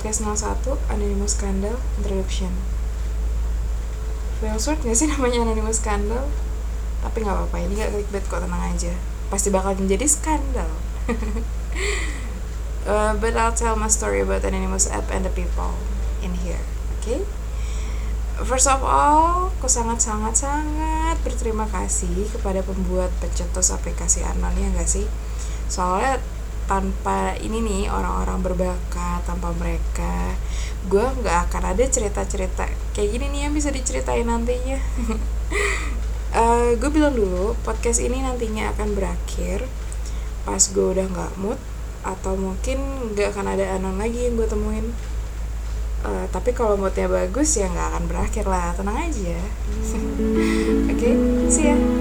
Podcast 01 Anonymous Scandal Introduction. Feels weird gak sih namanya Anonymous Scandal? Tapi gak apa-apa, ini gak clickbait kok, tenang aja. Pasti bakal menjadi skandal. But I'll tell my story about Anonymous app and the people in here, okay? First of all, aku sangat berterima kasih kepada pembuat pencetus aplikasi Anon, ya gak sih? Soalnya tanpa ini nih, orang-orang berbakat, tanpa mereka gue gak akan ada cerita-cerita kayak gini nih yang bisa diceritain nantinya. Gue bilang dulu, podcast ini nantinya akan berakhir pas gue udah gak mood, atau mungkin gak akan ada Anon lagi yang gue temuin. Tapi kalau moodnya bagus ya gak akan berakhir lah, tenang aja. Oke, see ya.